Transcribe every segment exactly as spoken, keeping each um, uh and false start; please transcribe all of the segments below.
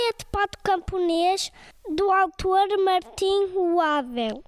História de Pato Camponês, do autor Martim Uável.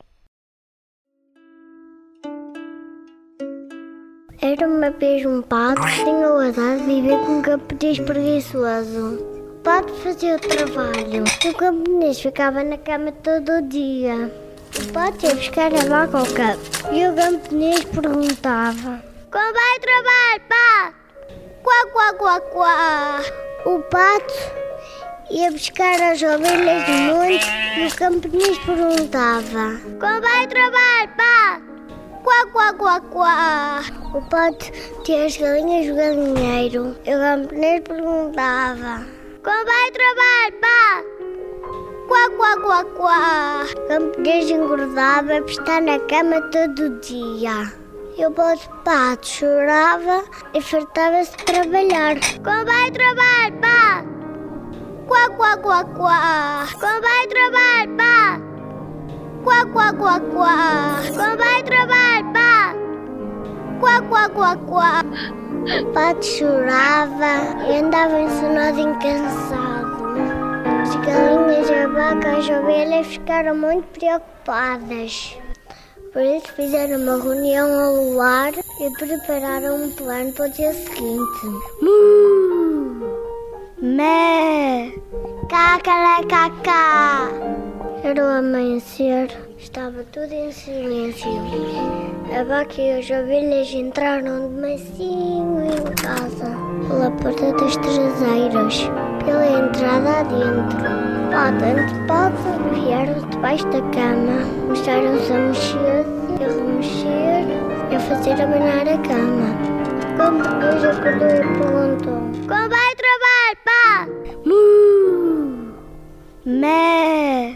Era uma vez um pato que tinha o azar de viver com um camponês preguiçoso. O pato fazia o trabalho e o camponês ficava na cama todo o dia. O pato ia buscar a vaca ao campo e o camponês perguntava: como vai o trabalho, pato? Quá, quá, quá, quá. O pato ia buscar as ovelhas do monte e o camponês perguntava: como vai o trabalho, pato? Quá, quá, quá, quá. O pato tinha as galinhas do galinheiro e o camponês perguntava: como vai o trabalho, pato? Quá, quá, quá, quá. O camponês engordava por estar na cama todo o dia. E o pobre pato chorava e fartava-se de trabalhar. Como vai o trabalho, pato? Quá, quá, quá, quá. Como vai o trabalho, pato? Quá, quá, quá, quá. Como vai o trabalho, pato? Quá, quá, quá, quá. O pato chorava e andava ensinado e incansado. As galinhas, a vaca e as ovelhas ficaram muito preocupadas. Por isso fizeram uma reunião ao luar e prepararam um plano para o dia seguinte. Mu! Mé! Cacaracacá! Era o amanhecer, estava tudo em silêncio. A vaca e as ovelhas entraram de mansinho em casa, pela porta das traseiras, pela entrada adentro. Pato ante pato, vieram debaixo da cama, começaram-se a mexer e a remexer e a fazer abanar a cama. O camponês acordou e perguntou: como vai o trabalho, pato? Mu! Mé!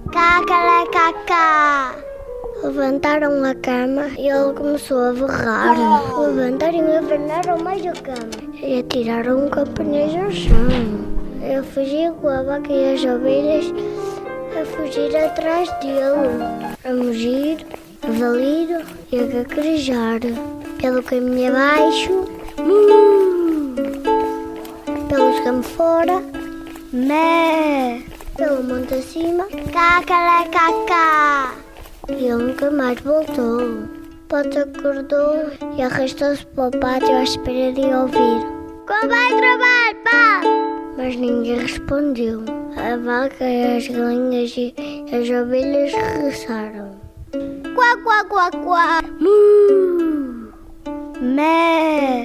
Cacaracacá! Levantaram a cama e ele começou a berrar. Levantaram e abanaram mais a cama e atiraram o camponês ao chão. Eu fugi com a vaca e as ovelhas a fugir atrás dele, a mugir, a valir e a cacarejar. Pelo caminho abaixo, mu! Pelos campos fora, mé! Pelo monte acima, cacaracacá! E ele nunca mais voltou. O pato acordou e arrastou-se para o pátio à espera de ouvir: como vai o trabalho, pato? Mas ninguém respondeu. A vaca e as galinhas e as ovelhas regressaram. Quá, quá, quá, quá. Mu! Mé!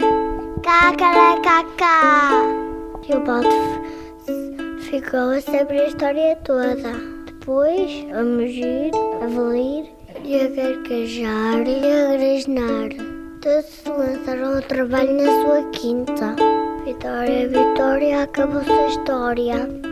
Cacaracacá! E o pato ficou a saber a história toda. Depois, a mugir, a valir e a carcajar e a grasnar. Todos se lançaram ao trabalho na sua quinta. Vitória, Vitória, acabou-se a história.